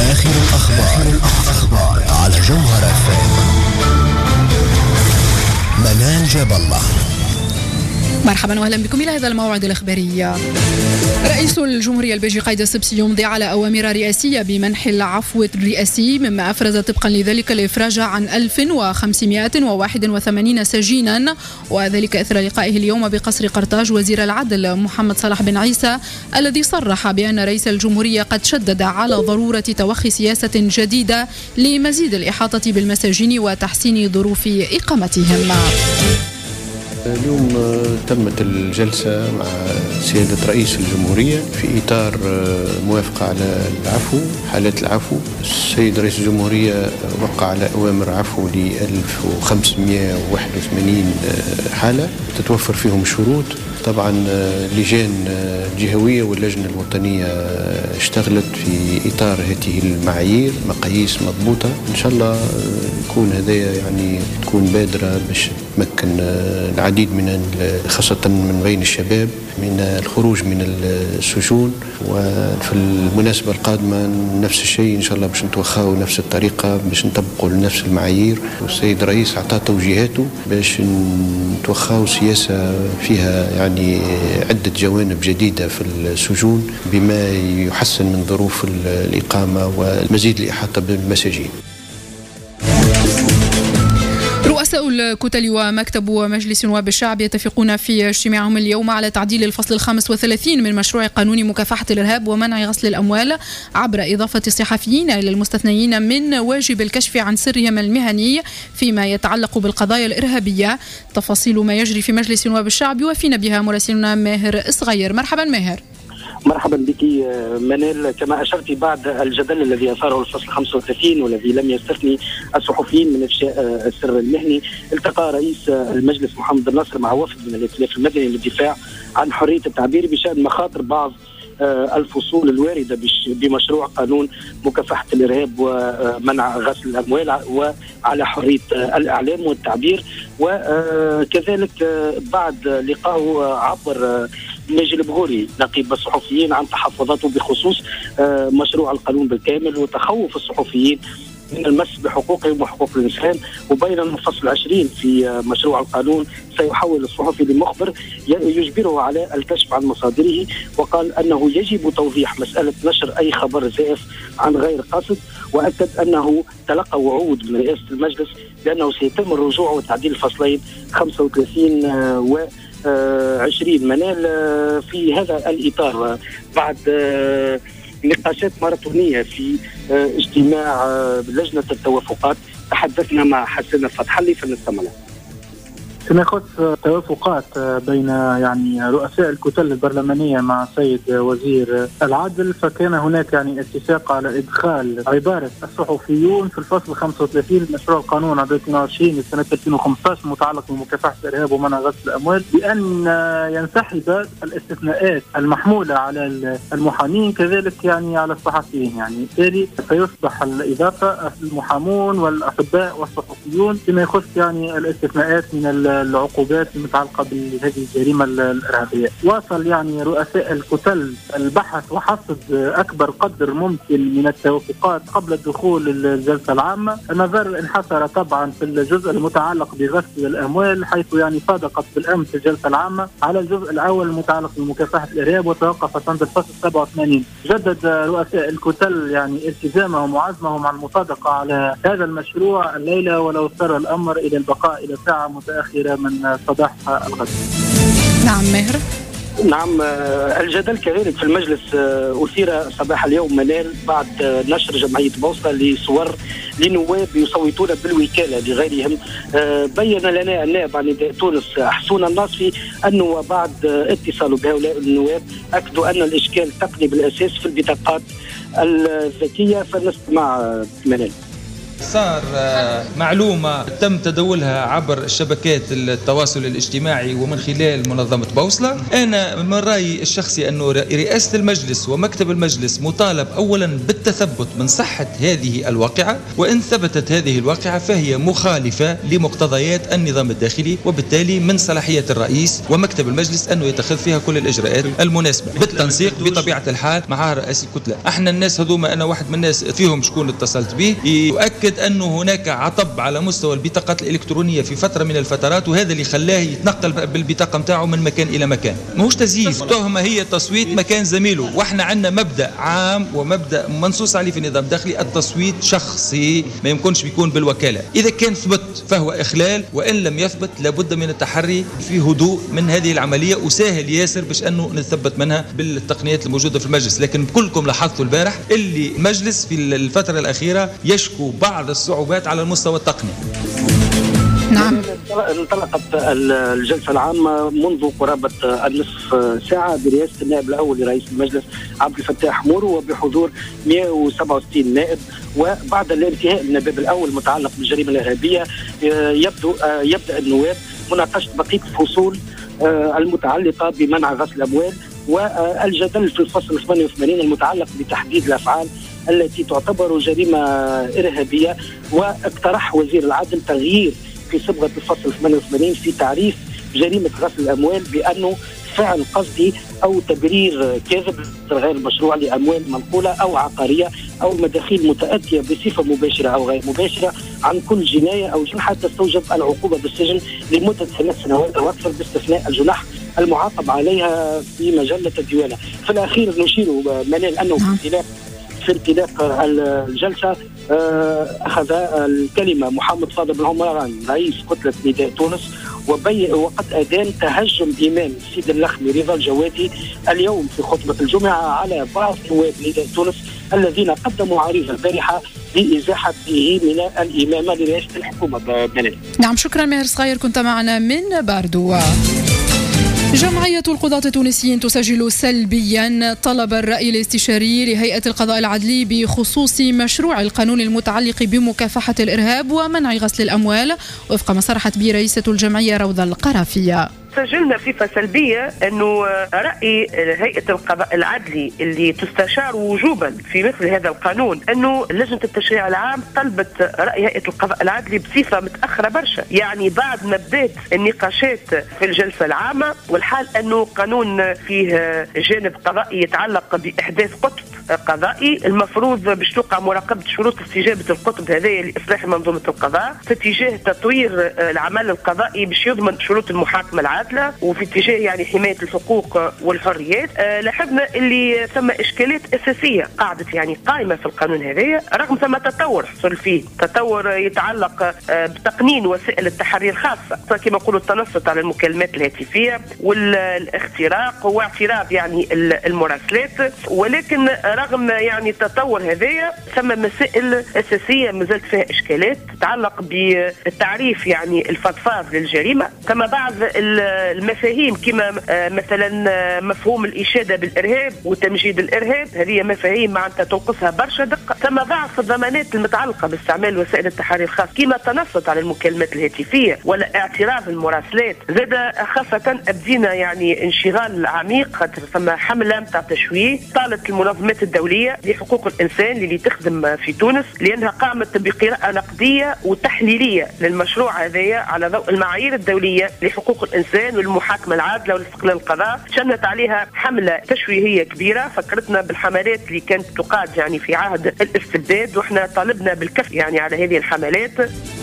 آخر الأخبار على جوهر FM. منال جاب الله. مرحبا واهلا بكم الى هذا الموعد الاخباري. رئيس الجمهوريه البلجيكي قايد السبسي يمضي على اوامر رئاسيه بمنح العفو الرئاسي، مما افرز طبقا لذلك الافراج عن 1581 سجينا، وذلك اثر لقائه اليوم بقصر قرطاج وزير العدل محمد صلاح بن عيسى، الذي صرح بان رئيس الجمهوريه قد شدد على ضروره توخي سياسه جديده لمزيد الاحاطه بالمساجين وتحسين ظروف اقامتهم. اليوم تمت الجلسة مع سيادة رئيس الجمهورية في إطار موافقة على العفو، حالات العفو. السيد رئيس الجمهورية وقع على أوامر عفو ل 1581 حالة تتوفر فيهم شروط. طبعا لجان جهوية واللجنة الوطنية اشتغلت في إطار هذه المعايير، مقاييس مضبوطة. إن شاء الله يكون هذايا يعني تكون بادرة باش تمكن العديد من خاصة من بين الشباب من الخروج من السجون. وفي المناسبة القادمة نفس الشيء إن شاء الله باش نتوخاو نفس الطريقة باش نطبقوا نفس المعايير. والسيد الرئيس أعطى توجيهاته باش نتوخاو سياسة فيها يعني عدة جوانب جديدة في السجون بما يحسن من ظروف الإقامة والمزيد الإحاطة بالمساجين. رؤساء الكتل ومكتب مجلس نواب الشعب يتفقون في اجتماعهم اليوم على تعديل الفصل 35 من مشروع قانون مكافحة الإرهاب ومنع غسل الأموال عبر إضافة الصحفيين إلى المستثنيين من واجب الكشف عن سرهم المهني فيما يتعلق بالقضايا الإرهابية. تفاصيل ما يجري في مجلس نواب الشعب يوافينا بها مراسلنا ماهر إصغير. مرحبا ماهر. مرحبا بك منال. كما أشرت بعد الجدل الذي أثاره الفصل 35 والذي لم يستثني الصحفيين من إفشاء السر المهني، التقى رئيس المجلس محمد الناصر مع وفد من الائتلاف المدني للدفاع عن حرية التعبير بشأن مخاطر بعض الفصول الواردة بمشروع قانون مكافحة الإرهاب ومنع غسل الأموال وعلى حرية الإعلام والتعبير. وكذلك بعد لقائه عبر ناجي البغوري نقيب الصحفيين عن تحفظاته بخصوص مشروع القانون بالكامل وتخوف الصحفيين من المس بحقوقهم وحقوق الإنسان، وبين الفصل 20 في مشروع القانون سيحول الصحفي لمخبر يجبره على الكشف عن مصادره، وقال أنه يجب توضيح مسألة نشر أي خبر زائف عن غير قصد، وأكد أنه تلقى وعود من رئاسة المجلس بأنه سيتم الرجوع وتعديل الفصلين 35 و 20. منال في هذا الإطار بعد نقاشات ماراثونية في اجتماع لجنة التوافقات تحدثنا مع حسن فتح الله فنستمع. فيما يخص توافقات بين يعني رؤساء الكتل البرلمانية مع السيد وزير العدل، فكان هناك يعني اتفاق على إدخال عبارة الصحفيون في الفصل 35 من مشروع القانون 22 لسنة 2015 المتعلق بمكافحة الإرهاب ومنع غسل الأموال، بأن ينسحب الاستثناءات المحمولة على المحامين كذلك يعني على الصحفيين. يعني بالتالي سيصبح الإضافة المحامون والأطباء والصحفيون فيما يخص يعني الاستثناءات من العقوبات المتعلقة بهذه الجريمة الإرهابية. واصل يعني رؤساء الكتل البحث وحصد أكبر قدر ممكن من التوافقات قبل الدخول الجلسة العامة. النظر انحصر طبعا في الجزء المتعلق بغسل الأموال، حيث يعني صادقت بالأمس الجلسة العامة على الجزء الأول المتعلق بمكافحة الإرهاب وتوقفت عند الفصل 87. جدد رؤساء الكتل يعني التزامهم وعزمهم على المصادقة على هذا المشروع الليلة، ولو اضطر الأمر إلى البقاء إلى ساعة متأخرة من صباح الغد. نعم ماهر. نعم، الجدل كذلك في المجلس أثير صباح اليوم منال بعد نشر جمعية بوصلة لصور لنواب يصوتون بالوكالة لغيرهم. بين لنا النائب عن نداء تونس حسون الناصفي أنه بعد اتصال بهؤلاء النواب أكدوا أن الإشكال تقني بالأساس في البطاقات الذكية. فنستمع منال. صار معلومة تم تداولها عبر الشبكات التواصل الاجتماعي ومن خلال منظمة بوصلة. أنا من رأيي الشخصي أنه رئاسة المجلس ومكتب المجلس مطالب أولا بالتثبت من صحة هذه الواقعة، وإن ثبتت هذه الواقعة فهي مخالفة لمقتضيات النظام الداخلي، وبالتالي من صلاحية الرئيس ومكتب المجلس أنه يتخذ فيها كل الإجراءات المناسبة بالتنسيق بطبيعة الحال مع رئيس الكتلة. احنا الناس هذوما أنا واحد من الناس فيهم شكون اتصلت به يؤكد أنه هناك عطب على مستوى البطاقات الإلكترونية في فترة من الفترات، وهذا اللي خلاه يتنقل بالبطاقة متاعه من مكان إلى مكان. ماهوش تزييف، تهمة هي تصويت مكان زميله، واحنا عندنا مبدأ عام ومبدأ منصوص عليه في النظام الداخلي، التصويت شخصي ما يمكنش بيكون بالوكالة. إذا كان ثبت فهو إخلال، وإن لم يثبت لابد من التحري في هدوء من هذه العملية، وسهل ياسر باش أنه نثبت منها بالتقنيات الموجودة في المجلس. لكن كلكم لاحظتوا البارح اللي المجلس في الفترة الأخيرة يشكو بعض الصعوبات على المستوى التقني. نعم. انطلقت الجلسة العامة منذ قرابة النصف ساعة برئاسة النائب الأول لرئيس المجلس عبد الفتاح مورو وبحضور 167 نائب. وبعد الانتهاء من الباب الأول المتعلق بالجريمة الإرهابية يبدأ النواب مناقشة بقية الفصول المتعلقة بمنع غسل الأموال، والجدل في الفصل 88 المتعلق بتحديد الأفعال التي تعتبر جريمة إرهابية. واقترح وزير العدل تغيير في صبغة الفصل 88 في تعريف جريمة غسل الأموال بأنه فعل قصدي أو تبرير كاذب غير مشروع لأموال منقولة أو عقارية أو مداخيل متأتية بصفة مباشرة أو غير مباشرة عن كل جناية أو جنحة تستوجب العقوبة بالسجن لمدة 3 سنوات أو أكثر باستثناء الجناح المعاقب عليها في مجلة الديوانة. في الأخير نشير منال أنه في انطلاق الجلسة أخذ الكلمة محمد فاضل بن عمران رئيس كتلة نداء تونس، وقد أدان تهجم إمام سيد اللخمي رضا الجوادي اليوم في خطبة الجمعة على بعض نواب نداء تونس الذين قدموا عريضة البارحة لإزاحته من الإمامة لرئاسة الحكومة. نعم، شكرا ماهر صغير، كنت معنا من باردو. جمعية القضاة التونسيين تسجل سلبيا طلب الرأي الاستشاري لهيئة القضاء العدلي بخصوص مشروع القانون المتعلق بمكافحة الإرهاب ومنع غسل الأموال، وفق ما صرحت به رئيسة الجمعية روضة القرافية. سجلنا صفة سلبية أنه رأي هيئة القضاء العدلي اللي تستشار وجوبا في مثل هذا القانون، أنه لجنة التشريع العام طلبت رأي هيئة القضاء العدلي بصفة متأخرة برشا، يعني بعد ما بدأت النقاشات في الجلسة العامة، والحال أنه قانون فيه جانب قضائي يتعلق بإحداث قطب قضائي المفروض باش توقع مراقبة شروط استجابة القطب هذه لإصلاح منظومة القضاء في اتجاه تطوير العمل القضائي باش يضمن شروط المحاكمة العادلة، وفي اتجاه يعني حماية الحقوق والحريات. لاحظنا اللي ثم إشكالات أساسية قاعدة يعني قائمة في القانون هذا، رغم ثم تطور حصل فيه، تطور يتعلق بتقنين وسائل التحري الخاصة كما يقولوا التنصت على المكالمات الهاتفية والاختراق واعتراض يعني المراسلات. ولكن رغم يعني التطور هذايا ثم مسائل أساسية مازالت فيها إشكالات تتعلق بالتعريف يعني الفضفاض للجريمة، ثم بعض المفاهيم كما مثلا مفهوم الإشادة بالإرهاب وتمجيد الإرهاب، هذه مفاهيم معناتها تنقصها برشا دقة، ثم ضعف الضمانات المتعلقة باستعمال وسائل التحري الخاص كما التنصت على المكالمات الهاتفية ولا اعتراض المراسلات. زاد خاصة أبدينا يعني انشغال عميق خاطر ثم حملة متاع تشويه طالت المنظمات الدولية لحقوق الإنسان اللي تخدم في تونس لأنها قامت بقراءة نقدية وتحليلية للمشروع هذايا على ضوء المعايير الدولية لحقوق الإنسان والمحاكمة العادلة والاستقلال القضاء. شنت عليها حملة تشويهية كبيرة فكرتنا بالحملات اللي كانت تقاد يعني في عهد الاستبداد، وإحنا طالبنا بالكف يعني على هذه الحملات.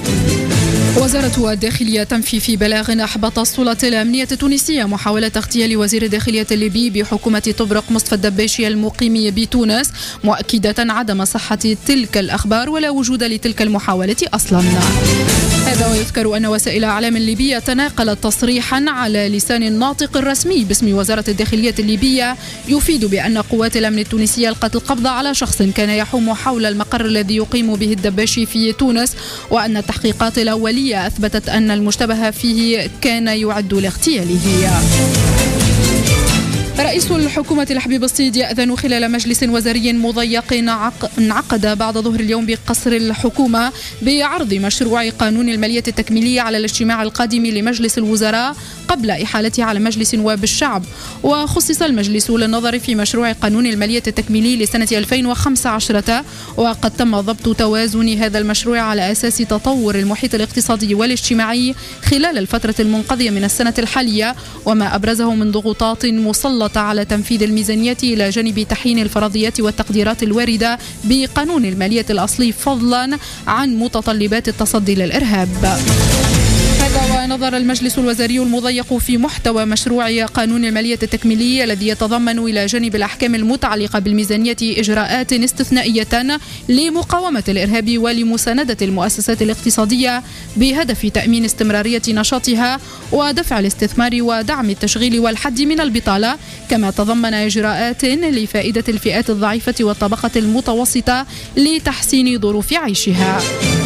وزارة الداخلية تنفي في بلاغ أحبط السلطات الأمنية التونسية محاولة اغتيال وزير الداخلية الليبي بحكومة طبرق مصطفى الدباشي المقيم بتونس، مؤكدة عدم صحة تلك الأخبار ولا وجود لتلك المحاولة أصلا. هذا ويذكر أن وسائل إعلام ليبية تناقلت تصريحا على لسان الناطق الرسمي باسم وزارة الداخلية الليبية يفيد بأن قوات الأمن التونسية ألقت القبض على شخص كان يحوم حول المقر الذي يقيم به الدباشي في تونس، وأن التحقيقات الأولية أثبتت أن المشتبه فيه كان يعد لاغتياله. رئيس الحكومة الحبيب الصيد يأذن خلال مجلس وزاري مضيق انعقد بعد ظهر اليوم بقصر الحكومة بعرض مشروع قانون المالية التكميلية على الاجتماع القادم لمجلس الوزراء قبل إحالته على مجلس نواب الشعب. وخصص المجلس للنظر في مشروع قانون المالية التكميلي لسنة 2015، وقد تم ضبط توازن هذا المشروع على أساس تطور المحيط الاقتصادي والاجتماعي خلال الفترة المنقضية من السنة الحالية، وما أبرزه من ضغوطات مسلطة على تنفيذ الميزانية إلى جانب تحيين الفرضيات والتقديرات الواردة بقانون المالية الأصلي، فضلا عن متطلبات التصدي للإرهاب. هذا ونظر المجلس الوزاري المضيق في محتوى مشروع قانون المالية التكميلي الذي يتضمن إلى جانب الأحكام المتعلقة بالميزانية إجراءات استثنائية لمقاومة الإرهاب ولمساندة المؤسسات الاقتصادية بهدف تأمين استمرارية نشاطها ودفع الاستثمار ودعم التشغيل والحد من البطالة، كما تضمن إجراءات لفائدة الفئات الضعيفة والطبقة المتوسطة لتحسين ظروف عيشها.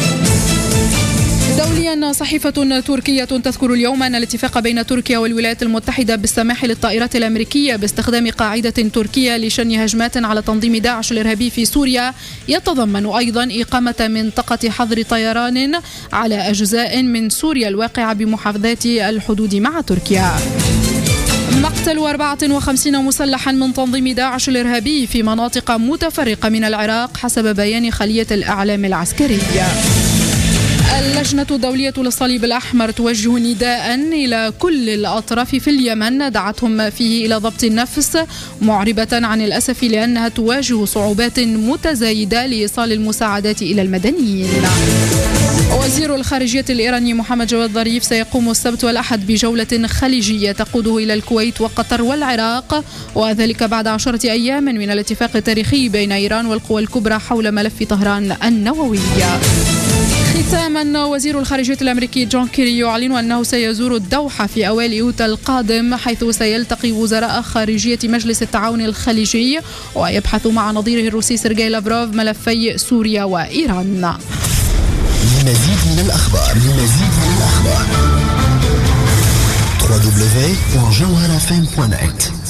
دوليا، صحيفة تركية تذكر اليوم أن الاتفاق بين تركيا والولايات المتحدة بالسماح للطائرات الأمريكية باستخدام قاعدة تركية لشن هجمات على تنظيم داعش الإرهابي في سوريا يتضمن أيضا إقامة منطقة حظر طيران على أجزاء من سوريا الواقعة بمحافظات الحدود مع تركيا. مقتل 54 مسلحا من تنظيم داعش الإرهابي في مناطق متفرقة من العراق حسب بيان خلية الإعلام العسكرية. اللجنة الدولية للصليب الأحمر توجه نداء إلى كل الأطراف في اليمن دعتهم فيه إلى ضبط النفس، معربة عن الأسف لأنها تواجه صعوبات متزايدة لإيصال المساعدات إلى المدنيين. وزير الخارجية الإيراني محمد جواد ظريف سيقوم السبت والأحد بجولة خليجية تقوده إلى الكويت وقطر والعراق، وذلك بعد 10 أيام من الاتفاق التاريخي بين إيران والقوى الكبرى حول ملف طهران النووي. ختاما، وزير الخارجية الأمريكي جون كيري يعلن أنه سيزور الدوحة في أوائل أيوتا القادم، حيث سيلتقي وزراء خارجية مجلس التعاون الخليجي ويبحث مع نظيره الروسي سيرجي لافروف ملفي سوريا وإيران. لمزيد من الأخبار www.jawharafm.net